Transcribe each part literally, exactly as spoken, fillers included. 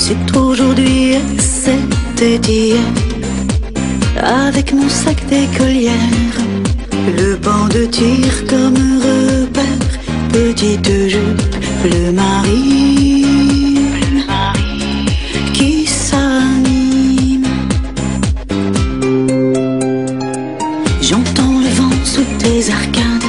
C'est aujourd'hui, c'était hier. Avec mon sac d'écolière, le banc de tir comme repère, petite jupe, le mari, le mari qui s'anime. J'entends le vent sous tes arcades,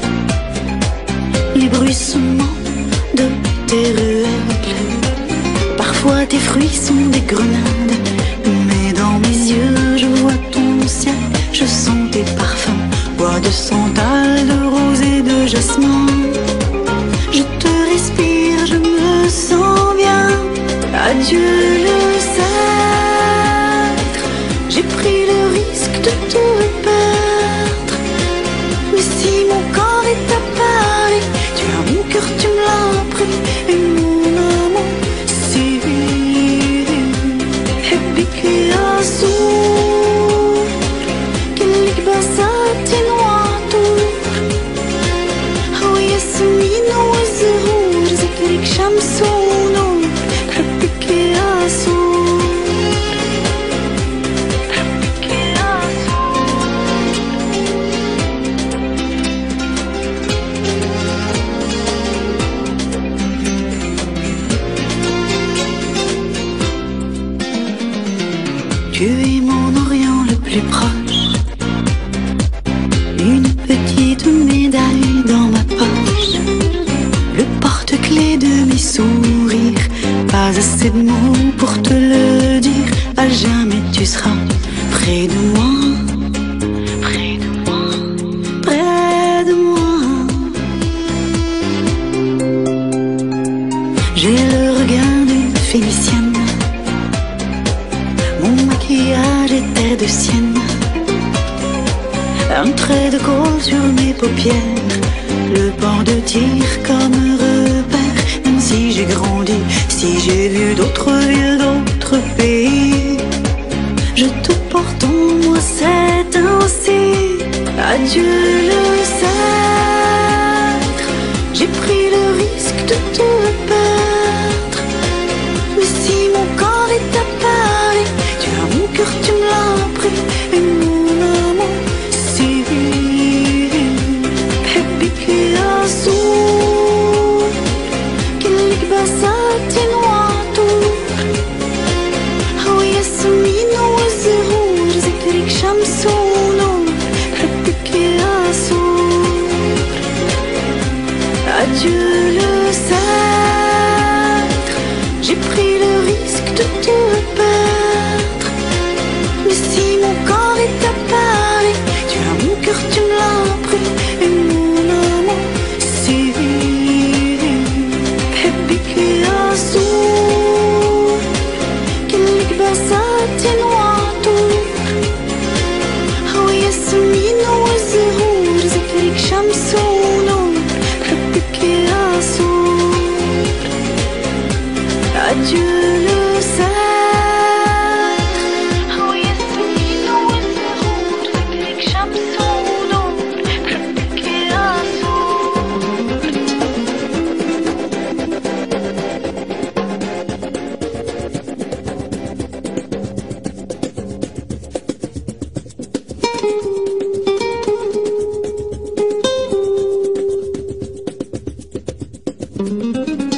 les bruissements de tes ruelles. Parfois tes fruits sont des grenades, mais dans mes yeux je vois ton ciel. Je sens tes parfums, bois de santal, de rose et de jasmin. Je te respire, je me sens bien. Adieu le sceptre, j'ai pris le risque de te perdre. Mais si mon corps est à Paris, tu as mon cœur, tu me l'as pris. Et mon amour, si حبك يا زور كلك بساتي نوعطور هو ياسمين والزهور ذكرك شمس ونور حبك يا زور حبك يا Tu es mon Orient le plus proche, une petite médaille dans ma poche, le porte-clés de mes sourires. Pas assez de mots pour te le dire, à jamais tu seras près de moi, près de moi, près de moi. J'ai le regard d'une Phénicienne, mon maquillage était de sienne, un trait de colle sur mes paupières, le banc de tir comme repère. Même si j'ai grandi, si j'ai vu d'autres villes, d'autres pays, je te porte en moi, c'est ainsi. Adieu le sceptre, j'ai pris le risque de te perdre. Mais si mon corps est à Paris, tu as mon cœur, tu me l'as pris. Et mon amour, si بحبك يا زور كلك بساتي نوعطور هو ياسمين والزهور ذكرك شمس ونور بحبك يا زور. Adieu le sceptre, j'ai pris le risque de te perdre. Mais si mon corps est à Paris, tu as mon cœur, tu me l'as pris. Et mon amour, si بحبك يا زور كلك بساتي نوعطور هو ياسمين والزهور ذكرك شمس ونور بحبك يا زور. Adieu le sceptre, هو ياسمين والزهور ذكرك شمس ونور بحبك يا زور. Thank you.